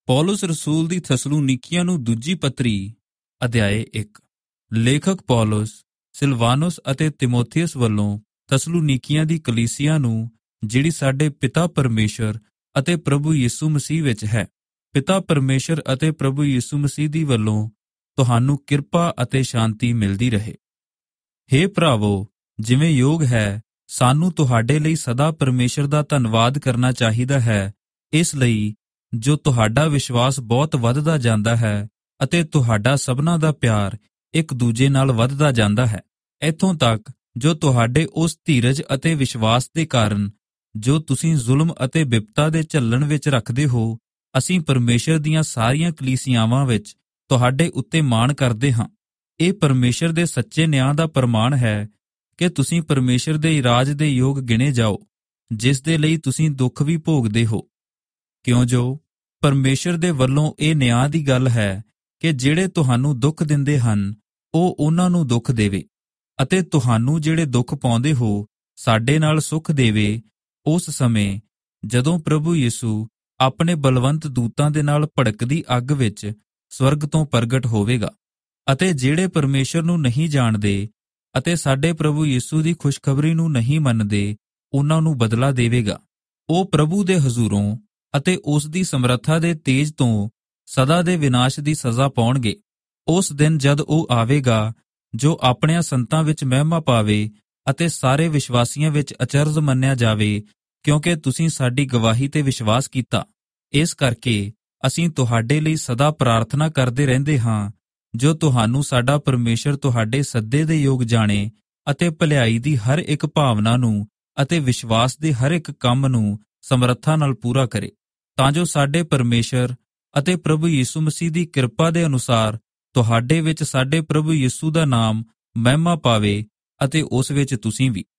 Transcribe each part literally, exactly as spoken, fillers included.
ਪੌਲੁਸ ਰਸੂਲ ਦੀ ਥਸਲੁਨੀਕੀਆਂ ਨੂੰ ਦੂਜੀ ਪੱਤਰੀ ਅਧਿਆਇ ਇੱਕ। ਲੇਖਕ ਪੌਲੁਸ ਸਿਲਵਾਨੁਸ ਅਤੇ ਤਿਮੋਥਿਉਸ ਵੱਲੋਂ ਥਸਲੁਨੀਕੀਆਂ ਦੀ ਕਲੀਸਿਆ ਨੂੰ, ਜਿਹੜੀ ਸਾਡੇ ਪਿਤਾ ਪਰਮੇਸ਼ਰ ਅਤੇ ਪ੍ਰਭੂ ਯਿਸੂ ਮਸੀਹ ਵਿੱਚ ਹੈ। ਪਿਤਾ ਪਰਮੇਸ਼ਰ ਅਤੇ ਪ੍ਰਭੂ ਯਿਸੂ ਮਸੀਹ ਦੀ ਵੱਲੋਂ ਤੁਹਾਨੂੰ ਕਿਰਪਾ ਅਤੇ ਸ਼ਾਂਤੀ ਮਿਲਦੀ ਰਹੇ। ਹੇ ਭਰਾਵੋ, ਜਿਵੇਂ ਯੋਗ ਹੈ, ਸਾਨੂੰ ਤੁਹਾਡੇ ਲਈ ਸਦਾ ਪਰਮੇਸ਼ਰ ਦਾ ਧੰਨਵਾਦ ਕਰਨਾ ਚਾਹੀਦਾ ਹੈ, ਇਸ ਲਈ ਜੋ ਤੁਹਾਡਾ ਵਿਸ਼ਵਾਸ ਬਹੁਤ ਵੱਧਦਾ ਜਾਂਦਾ ਹੈ ਅਤੇ ਤੁਹਾਡਾ ਸਭਨਾਂ ਦਾ ਪਿਆਰ ਇੱਕ ਦੂਜੇ ਨਾਲ ਵੱਧਦਾ ਜਾਂਦਾ ਹੈ। ਇੱਥੋਂ ਤੱਕ ਜੋ ਤੁਹਾਡੇ ਉਸ ਧੀਰਜ ਅਤੇ ਵਿਸ਼ਵਾਸ ਦੇ ਕਾਰਨ ਜੋ ਤੁਸੀਂ ਜ਼ੁਲਮ ਅਤੇ ਬਿਪਤਾ ਦੇ ਝੱਲਣ ਵਿੱਚ ਰੱਖਦੇ ਹੋ, ਅਸੀਂ ਪਰਮੇਸ਼ਰ ਦੀਆਂ ਸਾਰੀਆਂ ਕਲੀਸਿਆਵਾਂ ਵਿੱਚ ਤੁਹਾਡੇ ਉੱਤੇ ਮਾਣ ਕਰਦੇ ਹਾਂ। ਇਹ ਪਰਮੇਸ਼ਰ ਦੇ ਸੱਚੇ ਨਿਆਂ ਦਾ ਪ੍ਰਮਾਣ ਹੈ ਕਿ ਤੁਸੀਂ ਪਰਮੇਸ਼ਰ ਦੇ ਇਰਾਜ ਦੇ ਯੋਗ ਗਿਣੇ ਜਾਓ, ਜਿਸ ਦੇ ਲਈ ਤੁਸੀਂ ਦੁੱਖ ਵੀ ਭੋਗਦੇ ਹੋ, ਕਿਉਂ ਜੋ ਪਰਮੇਸ਼ਰ ਦੇ ਵੱਲੋਂ ਇਹ ਨਿਆਂ ਦੀ ਗੱਲ ਹੈ ਕਿ ਜਿਹੜੇ ਤੁਹਾਨੂੰ ਦੁੱਖ ਦਿੰਦੇ ਹਨ, ਉਹ ਉਹਨਾਂ ਨੂੰ ਦੁੱਖ ਦੇਵੇ, ਅਤੇ ਤੁਹਾਨੂੰ ਜਿਹੜੇ ਦੁੱਖ ਪਾਉਂਦੇ ਹੋ, ਸਾਡੇ ਨਾਲ ਸੁੱਖ ਦੇਵੇ, ਉਸ ਸਮੇਂ ਜਦੋਂ ਪ੍ਰਭੂ ਯਿਸੂ ਆਪਣੇ ਬਲਵੰਤ ਦੂਤਾਂ ਦੇ ਨਾਲ ਭੜਕਦੀ ਅੱਗ ਵਿੱਚ ਸਵਰਗ ਤੋਂ ਪ੍ਰਗਟ ਹੋਵੇਗਾ। ਅਤੇ ਜਿਹੜੇ ਪਰਮੇਸ਼ਰ ਨੂੰ ਨਹੀਂ ਜਾਣਦੇ ਅਤੇ ਸਾਡੇ ਪ੍ਰਭੂ ਯਿਸੂ ਦੀ ਖੁਸ਼ਖਬਰੀ ਨੂੰ ਨਹੀਂ ਮੰਨਦੇ, ਉਹਨਾਂ ਨੂੰ ਬਦਲਾ ਦੇਵੇਗਾ। ਉਹ ਪ੍ਰਭੂ ਦੇ ਹਜ਼ੂਰੋਂ ਅਤੇ ਉਸ ਦੀ ਸਮਰੱਥਾ ਦੇ ਤੇਜ ਤੋਂ ਸਦਾ ਦੇ ਵਿਨਾਸ਼ ਦੀ ਸਜ਼ਾ ਪਾਉਣਗੇ। ਉਸ ਦਿਨ ਜਦ ਉਹ ਆਵੇਗਾ, ਜੋ ਆਪਣਿਆਂ ਸੰਤਾਂ ਵਿੱਚ ਮਹਿਮਾ ਪਾਵੇ ਅਤੇ ਸਾਰੇ ਵਿਸ਼ਵਾਸੀਆਂ ਵਿੱਚ ਅਚਰਜ ਮੰਨਿਆ ਜਾਵੇ, ਕਿਉਂਕਿ ਤੁਸੀਂ ਸਾਡੀ ਗਵਾਹੀ ਤੇ ਵਿਸ਼ਵਾਸ ਕੀਤਾ। ਇਸ ਕਰਕੇ ਅਸੀਂ ਤੁਹਾਡੇ ਲਈ ਸਦਾ ਪ੍ਰਾਰਥਨਾ ਕਰਦੇ ਰਹਿੰਦੇ ਹਾਂ, ਜੋ ਤੁਹਾਨੂੰ ਸਾਡਾ ਪਰਮੇਸ਼ਰ ਤੁਹਾਡੇ ਸੱਦੇ ਦੇ ਯੋਗ ਜਾਣੇ ਅਤੇ ਭਲਾਈ ਦੀ ਹਰ ਇੱਕ ਭਾਵਨਾ ਨੂੰ ਅਤੇ ਵਿਸ਼ਵਾਸ ਦੇ ਹਰ ਇੱਕ ਕੰਮ ਨੂੰ ਸਮਰੱਥਾ ਨਾਲ ਪੂਰਾ ਕਰੇ, ਤਾਂ ਜੋ ਸਾਡੇ ਪਰਮੇਸ਼ਰ ਅਤੇ ਪ੍ਰਭੂ ਯਿਸੂ ਮਸੀਹ ਦੀ ਕਿਰਪਾ ਦੇ ਅਨੁਸਾਰ ਤੁਹਾਡੇ ਵਿੱਚ ਸਾਡੇ ਪ੍ਰਭੂ ਯਿਸੂ ਦਾ ਨਾਮ ਮਹਿਮਾ ਪਾਵੇ ਅਤੇ ਉਸ ਵਿੱਚ ਤੁਸੀਂ ਵੀ।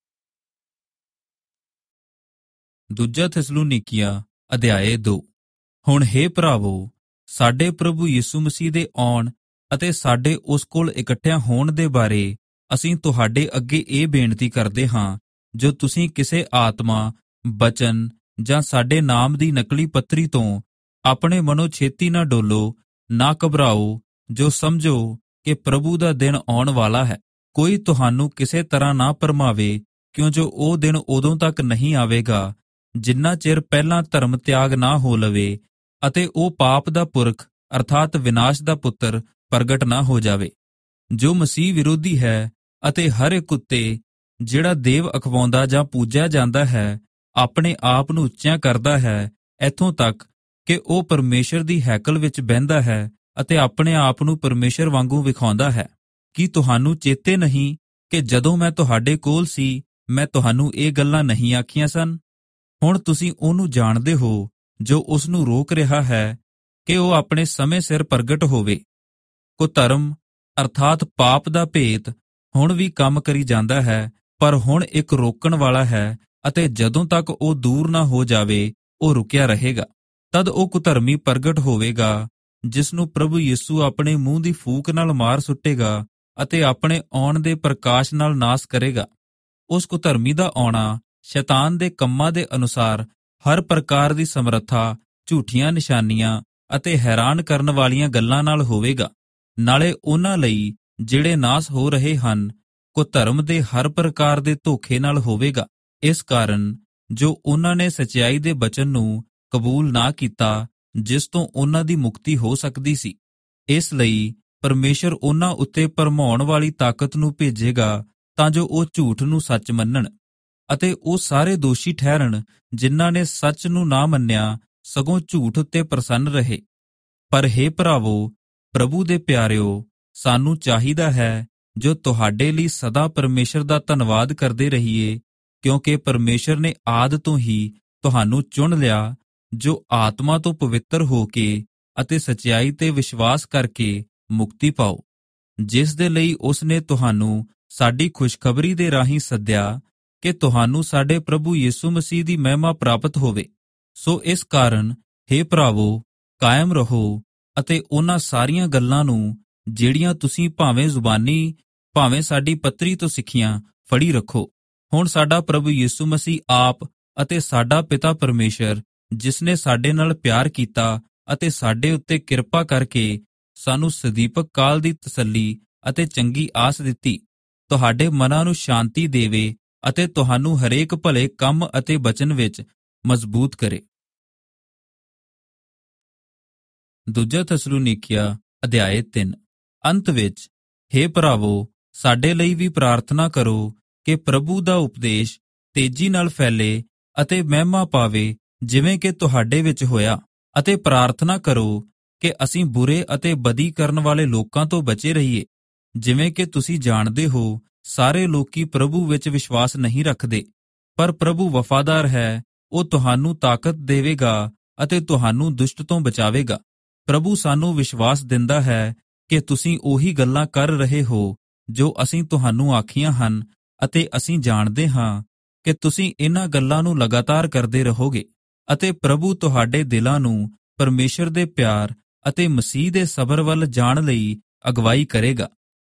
ਦੂਜਾ ਥਿਸਲੁਨੀਕੀਆਂ ਅਧਿਆਇ ਦੋ। ਹੁਣ ਹੇ ਭਰਾਵੋ, ਸਾਡੇ ਪ੍ਰਭੂ ਯਿਸੂ ਮਸੀਹ ਦੇ ਆਉਣ ਅਤੇ ਸਾਡੇ ਉਸ ਕੋਲ ਇਕੱਠਿਆਂ ਹੋਣ ਦੇ ਬਾਰੇ ਅਸੀਂ ਤੁਹਾਡੇ ਅੱਗੇ ਇਹ ਬੇਨਤੀ ਕਰਦੇ ਹਾਂ, ਜੋ ਤੁਸੀਂ ਕਿਸੇ ਆਤਮਾ, ਬਚਨ ਜਾਂ ਸਾਡੇ ਨਾਮ ਦੀ ਨਕਲੀ ਪੱਤਰੀ ਤੋਂ ਆਪਣੇ ਮਨੋਂ ਛੇਤੀ ਨਾ ਡੋਲੋ, ਨਾ ਘਬਰਾਓ, ਜੋ ਸਮਝੋ ਕਿ ਪ੍ਰਭੂ ਦਾ ਦਿਨ ਆਉਣ ਵਾਲਾ ਹੈ। ਕੋਈ ਤੁਹਾਨੂੰ ਕਿਸੇ ਤਰ੍ਹਾਂ ਨਾ ਭਰਮਾਵੇ, ਕਿਉਂ ਜੋ ਉਹ ਦਿਨ ਉਦੋਂ ਤੱਕ ਨਹੀਂ ਆਵੇਗਾ ਜਿੰਨਾ ਚਿਰ ਪਹਿਲਾਂ ਧਰਮ ਤਿਆਗ ਨਾ ਹੋ ਲਵੇ ਅਤੇ ਉਹ ਪਾਪ ਦਾ ਪੁਰਖ ਅਰਥਾਤ ਵਿਨਾਸ਼ ਦਾ ਪੁੱਤਰ ਪ੍ਰਗਟ ਨਾ ਹੋ ਜਾਵੇ, ਜੋ ਮਸੀਹ ਵਿਰੋਧੀ ਹੈ ਅਤੇ ਹਰ ਇੱਕ ਉੱਤੇ ਜਿਹੜਾ ਦੇਵ ਅਖਵਾਉਂਦਾ ਜਾਂ ਪੂਜਿਆ ਜਾਂਦਾ ਹੈ, ਆਪਣੇ ਆਪ ਨੂੰ ਉੱਚਿਆਂ ਕਰਦਾ ਹੈ, ਇੱਥੋਂ ਤੱਕ ਕਿ ਉਹ ਪਰਮੇਸ਼ਰ ਦੀ ਹੈਕਲ ਵਿੱਚ ਬਹਿੰਦਾ ਹੈ ਅਤੇ ਆਪਣੇ ਆਪ ਨੂੰ ਪਰਮੇਸ਼ਰ ਵਾਂਗੂ ਵਿਖਾਉਂਦਾ ਹੈ। ਕੀ ਤੁਹਾਨੂੰ ਚੇਤੇ ਨਹੀਂ ਕਿ ਜਦੋਂ ਮੈਂ ਤੁਹਾਡੇ ਕੋਲ ਸੀ, ਮੈਂ ਤੁਹਾਨੂੰ ਇਹ ਗੱਲਾਂ ਨਹੀਂ ਆਖੀਆਂ ਸਨ? ਹੁਣ ਤੁਸੀਂ ਉਹਨੂੰ ਜਾਣਦੇ ਹੋ ਜੋ ਉਸ ਨੂੰ ਰੋਕ ਰਿਹਾ ਹੈ ਕਿ ਉਹ ਆਪਣੇ ਸਮੇਂ ਸਿਰ ਪ੍ਰਗਟ ਹੋਵੇ। ਕੁਧਰਮ ਅਰਥਾਤ ਪਾਪ ਦਾ ਭੇਤ ਹੁਣ ਵੀ ਕੰਮ ਕਰੀ ਜਾਂਦਾ ਹੈ, ਪਰ ਹੁਣ ਇੱਕ ਰੋਕਣ ਵਾਲਾ ਹੈ, ਅਤੇ ਜਦੋਂ ਤੱਕ ਉਹ ਦੂਰ ਨਾ ਹੋ ਜਾਵੇ, ਉਹ ਰੁਕਿਆ ਰਹੇਗਾ। ਤਦ ਉਹ ਕੁਧਰਮੀ ਪ੍ਰਗਟ ਹੋਵੇਗਾ, ਜਿਸ ਨੂੰ ਪ੍ਰਭੂ ਯਿਸੂ ਆਪਣੇ ਮੂੰਹ ਦੀ ਫੂਕ ਨਾਲ ਮਾਰ ਸੁੱਟੇਗਾ ਅਤੇ ਆਪਣੇ ਆਉਣ ਦੇ ਪ੍ਰਕਾਸ਼ ਨਾਲ ਨਾਸ ਕਰੇਗਾ। ਉਸ ਕੁਧਰਮੀ ਦਾ ਆਉਣਾ ਸ਼ੈਤਾਨ ਦੇ ਕੰਮਾਂ ਦੇ ਅਨੁਸਾਰ ਹਰ ਪ੍ਰਕਾਰ ਦੀ ਸਮਰੱਥਾ, ਝੂਠੀਆਂ ਨਿਸ਼ਾਨੀਆਂ ਅਤੇ ਹੈਰਾਨ ਕਰਨ ਵਾਲੀਆਂ ਗੱਲਾਂ ਨਾਲ ਹੋਵੇਗਾ। ਨਾਲੇ ਉਹਨਾਂ ਲਈ ਜਿਹੜੇ ਨਾਸ ਹੋ ਰਹੇ ਹਨ, ਕੁਧਰਮ ਦੇ ਹਰ ਪ੍ਰਕਾਰ ਦੇ ਧੋਖੇ ਨਾਲ ਹੋਵੇਗਾ। ਇਸ ਕਾਰਨ ਜੋ ਉਹਨਾਂ ਨੇ ਸੱਚਾਈ ਦੇ ਬਚਨ ਨੂੰ ਕਬੂਲ ਨਾ ਕੀਤਾ, ਜਿਸ ਤੋਂ ਉਹਨਾਂ ਦੀ ਮੁਕਤੀ ਹੋ ਸਕਦੀ ਸੀ। ਇਸ ਲਈ ਪਰਮੇਸ਼ਰ ਉਹਨਾਂ ਉੱਤੇ ਭਰਮਾਉਣ ਵਾਲੀ ਤਾਕਤ ਨੂੰ ਭੇਜੇਗਾ, ਤਾਂ ਜੋ ਉਹ ਝੂਠ ਨੂੰ ਸੱਚ ਮੰਨਣ ਅਤੇ ਉਹ ਸਾਰੇ ਦੋਸ਼ੀ ਠਹਿਰਨ ਜਿਨ੍ਹਾਂ ਨੇ ਸੱਚ ਨੂੰ ਨਾ ਮੰਨਿਆ, ਸਗੋਂ ਝੂਠ ਉੱਤੇ ਪ੍ਰਸੰਨ ਰਹੇ। ਪਰ ਹੇ ਭਰਾਵੋ, ਪ੍ਰਭੂ ਦੇ ਪਿਆਰਿਓ, ਸਾਨੂੰ ਚਾਹੀਦਾ ਹੈ ਜੋ ਤੁਹਾਡੇ ਲਈ ਸਦਾ ਪਰਮੇਸ਼ਰ ਦਾ ਧੰਨਵਾਦ ਕਰਦੇ ਰਹੀਏ, ਕਿਉਂਕਿ ਪਰਮੇਸ਼ਰ ਨੇ ਆਦਿ ਤੋਂ ਹੀ ਤੁਹਾਨੂੰ ਚੁਣ ਲਿਆ, ਜੋ ਆਤਮਾ ਤੋਂ ਪਵਿੱਤਰ ਹੋ ਕੇ ਅਤੇ ਸੱਚਾਈ ਤੇ ਵਿਸ਼ਵਾਸ ਕਰਕੇ ਮੁਕਤੀ ਪਾਓ, ਜਿਸ ਦੇ ਲਈ ਉਸ ਨੇ ਤੁਹਾਨੂੰ ਸਾਡੀ ਖੁਸ਼ਖਬਰੀ ਦੇ ਰਾਹੀਂ ਸੱਦਿਆ ਕਿ ਤੁਹਾਨੂੰ ਸਾਡੇ ਪ੍ਰਭੂ ਯਿਸੂ ਮਸੀਹ ਦੀ ਮਹਿਮਾ ਪ੍ਰਾਪਤ ਹੋਵੇ। ਸੋ ਇਸ ਕਾਰਨ ਹੇ ਭਰਾਵੋ, ਕਾਇਮ ਰਹੋ ਅਤੇ ਉਹਨਾਂ ਸਾਰੀਆਂ ਗੱਲਾਂ ਨੂੰ ਜਿਹੜੀਆਂ ਤੁਸੀਂ ਭਾਵੇਂ ਜ਼ੁਬਾਨੀ ਭਾਵੇਂ ਸਾਡੀ ਪੱਤਰੀ ਤੋਂ ਸਿੱਖੀਆਂ, ਫੜੀ ਰੱਖੋ। ਹੁਣ ਸਾਡਾ ਪ੍ਰਭੂ ਯਿਸੂ ਮਸੀਹ ਆਪ ਅਤੇ ਸਾਡਾ ਪਿਤਾ ਪਰਮੇਸ਼ਰ, ਜਿਸ ਨੇ ਸਾਡੇ ਨਾਲ ਪਿਆਰ ਕੀਤਾ ਅਤੇ ਸਾਡੇ ਉੱਤੇ ਕਿਰਪਾ ਕਰਕੇ ਸਾਨੂੰ ਸਦੀਪਕ ਕਾਲ ਦੀ ਤਸੱਲੀ ਅਤੇ ਚੰਗੀ ਆਸ ਦਿੱਤੀ, ਤੁਹਾਡੇ ਮਨਾਂ ਨੂੰ ਸ਼ਾਂਤੀ ਦੇਵੇ ਅਤੇ ਤੁਹਾਨੂੰ ਹਰੇਕ ਭਲੇ ਕੰਮ ਅਤੇ ਬਚਨ ਵਿੱਚ ਮਜ਼ਬੂਤ ਕਰੇ। ਦੂਜਾ ਥੈਸਲੁਨੀਕੀਆ ਅਧਿਆਇ ਤਿੰਨ। ਅੰਤ ਵਿੱਚ, ਹੇ ਭਰਾਵੋ, ਸਾਡੇ ਲਈ ਵੀ ਪ੍ਰਾਰਥਨਾ ਕਰੋ ਕਿ ਪ੍ਰਭੂ ਦਾ ਉਪਦੇਸ਼ ਤੇਜ਼ੀ ਨਾਲ ਫੈਲੇ ਅਤੇ ਮਹਿਮਾ ਪਾਵੇ, ਜਿਵੇਂ ਕਿ ਤੁਹਾਡੇ ਵਿੱਚ ਹੋਇਆ, ਅਤੇ ਪ੍ਰਾਰਥਨਾ ਕਰੋ ਕਿ ਅਸੀਂ ਬੁਰੇ ਅਤੇ ਬਦੀ ਕਰਨ ਵਾਲੇ ਲੋਕਾਂ ਤੋਂ ਬਚੇ ਰਹੀਏ। ਜਿਵੇਂ ਕਿ ਤੁਸੀਂ ਜਾਣਦੇ ਹੋ, ਸਾਰੇ ਲੋਕੀ ਪ੍ਰਭੂ ਵਿੱਚ ਵਿਸ਼ਵਾਸ ਨਹੀਂ ਰੱਖਦੇ, ਪਰ ਪ੍ਰਭੂ ਵਫਾਦਾਰ ਹੈ। ਉਹ ਤੁਹਾਨੂੰ ਤਾਕਤ ਦੇਵੇਗਾ ਅਤੇ ਤੁਹਾਨੂੰ ਦੁਸ਼ਟ ਤੋਂ ਬਚਾਵੇਗਾ। ਪ੍ਰਭੂ ਸਾਨੂੰ ਵਿਸ਼ਵਾਸ ਦਿੰਦਾ ਹੈ ਕਿ ਤੁਸੀਂ ਉਹੀ ਗੱਲਾਂ ਕਰ ਰਹੇ ਹੋ ਜੋ ਅਸੀਂ ਤੁਹਾਨੂੰ ਆਖੀਆਂ ਹਨ, ਅਤੇ ਅਸੀਂ ਜਾਣਦੇ ਹਾਂ ਕਿ ਤੁਸੀਂ ਇਹਨਾਂ ਗੱਲਾਂ ਨੂੰ ਲਗਾਤਾਰ ਕਰਦੇ ਰਹੋਗੇ, ਅਤੇ ਪ੍ਰਭੂ ਤੁਹਾਡੇ ਦਿਲਾਂ ਨੂੰ ਪਰਮੇਸ਼ਰ ਦੇ ਪਿਆਰ ਅਤੇ ਮਸੀਹ ਦੇ ਸਬਰ ਵੱਲ ਜਾਣ ਲਈ ਅਗਵਾਈ ਕਰੇਗਾ।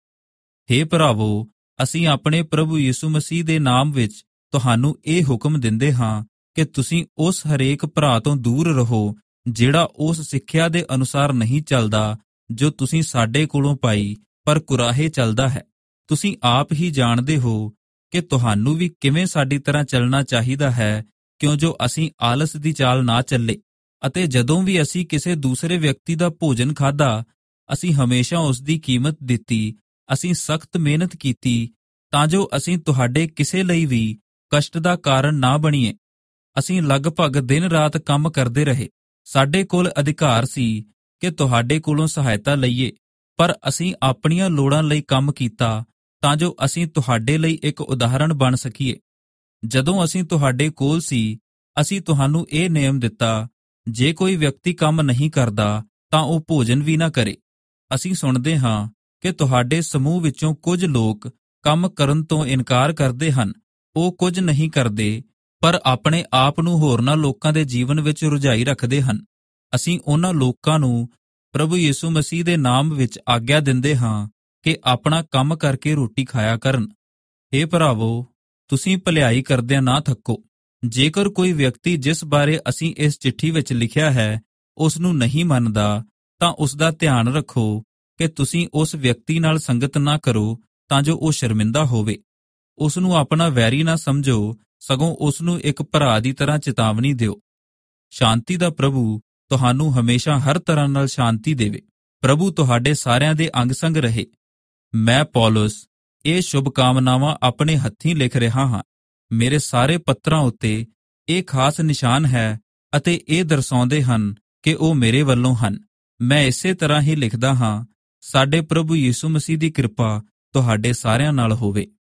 ਹੇ ਭਰਾਵੋ, ਅਸੀਂ ਆਪਣੇ ਪ੍ਰਭੂ ਯਿਸੂ ਮਸੀਹ ਦੇ ਨਾਮ ਵਿੱਚ ਤੁਹਾਨੂੰ ਇਹ ਹੁਕਮ ਦਿੰਦੇ ਹਾਂ ਕਿ ਤੁਸੀਂ ਉਸ ਹਰੇਕ ਭਰਾ ਤੋਂ ਦੂਰ ਰਹੋ ਜਿਹੜਾ ਉਸ ਸਿੱਖਿਆ ਦੇ ਅਨੁਸਾਰ ਨਹੀਂ ਚੱਲਦਾ ਜੋ ਤੁਸੀਂ ਸਾਡੇ ਕੋਲੋਂ ਪਾਈ, ਪਰ ਕੁਰਾਹੇ ਚੱਲਦਾ ਹੈ। ਤੁਸੀਂ ਆਪ ਹੀ ਜਾਣਦੇ ਹੋ ਕਿ ਤੁਹਾਨੂੰ ਵੀ ਕਿਵੇਂ ਸਾਡੀ ਤਰ੍ਹਾਂ ਚੱਲਣਾ ਚਾਹੀਦਾ ਹੈ, ਕਿਉਂ ਜੋ ਅਸੀਂ ਆਲਸ ਦੀ ਚਾਲ ਨਾ ਚੱਲੇ। ਅਤੇ ਜਦੋਂ ਵੀ ਅਸੀਂ ਕਿਸੇ ਦੂਸਰੇ ਵਿਅਕਤੀ ਦਾ ਭੋਜਨ ਖਾਧਾ, ਅਸੀਂ ਹਮੇਸ਼ਾ ਉਸ ਦੀ ਕੀਮਤ ਦਿੱਤੀ। ਅਸੀਂ ਸਖਤ ਮਿਹਨਤ ਕੀਤੀ ਤਾਂ ਜੋ ਅਸੀਂ ਤੁਹਾਡੇ ਕਿਸੇ ਲਈ ਵੀ ਕਸ਼ਟ ਦਾ ਕਾਰਨ ਨਾ ਬਣੀਏ। ਅਸੀਂ ਲਗਭਗ ਦਿਨ ਰਾਤ ਕੰਮ ਕਰਦੇ ਰਹੇ। ਸਾਡੇ ਕੋਲ ਅਧਿਕਾਰ ਸੀ ਕਿ ਤੁਹਾਡੇ ਕੋਲੋਂ ਸਹਾਇਤਾ ਲਈਏ, ਪਰ ਅਸੀਂ ਆਪਣੀਆਂ ਲੋੜਾਂ ਲਈ ਕੰਮ ਕੀਤਾ ਤਾਂ ਜੋ ਅਸੀਂ ਤੁਹਾਡੇ ਲਈ ਇੱਕ ਉਦਾਹਰਣ ਬਣ ਸਕੀਏ। ਜਦੋਂ ਅਸੀਂ ਤੁਹਾਡੇ ਕੋਲ ਸੀ, ਅਸੀਂ ਤੁਹਾਨੂੰ ਇਹ ਨਿਯਮ ਦਿੱਤਾ, ਜੇ ਕੋਈ ਵਿਅਕਤੀ ਕੰਮ ਨਹੀਂ ਕਰਦਾ ਤਾਂ ਉਹ ਭੋਜਨ ਵੀ ਨਾ ਕਰੇ। ਅਸੀਂ ਸੁਣਦੇ ਹਾਂ ਕਿ ਤੁਹਾਡੇ ਸਮੂਹ ਵਿੱਚੋਂ ਕੁਝ ਲੋਕ ਕੰਮ ਕਰਨ ਤੋਂ ਇਨਕਾਰ ਕਰਦੇ ਹਨ। ਉਹ ਕੁਝ ਨਹੀਂ ਕਰਦੇ, ਪਰ ਆਪਣੇ ਆਪ ਨੂੰ ਹੋਰਨਾਂ ਲੋਕਾਂ ਦੇ ਜੀਵਨ ਵਿੱਚ ਰੁਝਾਈ ਰੱਖਦੇ ਹਨ। ਅਸੀਂ ਉਹਨਾਂ ਲੋਕਾਂ ਨੂੰ ਪ੍ਰਭੂ ਯਿਸੂ ਮਸੀਹ ਦੇ ਨਾਮ ਵਿੱਚ ਆਗਿਆ ਦਿੰਦੇ ਹਾਂ ਕਿ ਆਪਣਾ ਕੰਮ ਕਰਕੇ ਰੋਟੀ ਖਾਇਆ ਕਰਨ। ਹੇ ਭਰਾਵੋ, ਤੁਸੀਂ ਭਲਾਈ ਕਰਦਿਆਂ ਨਾ ਥੱਕੋ। ਜੇਕਰ ਕੋਈ ਵਿਅਕਤੀ ਜਿਸ ਬਾਰੇ ਅਸੀਂ ਇਸ ਚਿੱਠੀ ਵਿੱਚ ਲਿਖਿਆ ਹੈ ਉਸ ਨੂੰ ਨਹੀਂ ਮੰਨਦਾ, ਤਾਂ ਉਸ ਦਾ ਧਿਆਨ ਰੱਖੋ ਕਿ ਤੁਸੀਂ ਉਸ ਵਿਅਕਤੀ ਨਾਲ ਸੰਗਤ ਨਾ ਕਰੋ ਤਾਂ ਜੋ ਉਹ ਸ਼ਰਮਿੰਦਾ ਹੋਵੇ। ਉਸ ਨੂੰ ਆਪਣਾ ਵੈਰੀ ਨਾ ਸਮਝੋ, ਸਗੋਂ ਉਸ ਨੂੰ ਇੱਕ ਭਰਾ ਦੀ ਤਰ੍ਹਾਂ ਚੇਤਾਵਨੀ ਦਿਓ। ਸ਼ਾਂਤੀ ਦਾ ਪ੍ਰਭੂ ਤੁਹਾਨੂੰ ਹਮੇਸ਼ਾ ਹਰ ਤਰ੍ਹਾਂ ਨਾਲ ਸ਼ਾਂਤੀ ਦੇਵੇ। ਪ੍ਰਭੂ ਤੁਹਾਡੇ ਸਾਰਿਆਂ ਦੇ ਅੰਗ ਸੰਗ ਰਹੇ। ਮੈਂ ਪੌਲੁਸ ਇਹ ਸ਼ੁਭ ਕਾਮਨਾਵਾਂ ਆਪਣੇ ਹੱਥੀਂ ਲਿਖ ਰਿਹਾ ਹਾਂ। ਮੇਰੇ ਸਾਰੇ ਪੱਤਰਾਂ ਉੱਤੇ ਇਹ ਖਾਸ ਨਿਸ਼ਾਨ ਹੈ ਅਤੇ ਇਹ ਦਰਸਾਉਂਦੇ ਹਨ ਕਿ ਉਹ ਮੇਰੇ ਵੱਲੋਂ ਹਨ। ਮੈਂ ਇਸੇ ਤਰ੍ਹਾਂ ਹੀ ਲਿਖਦਾ ਹਾਂ। ਸਾਡੇ ਪ੍ਰਭੂ ਯਿਸੂ ਮਸੀਹ ਦੀ ਕਿਰਪਾ ਤੁਹਾਡੇ ਸਾਰਿਆਂ ਨਾਲ ਹੋਵੇ।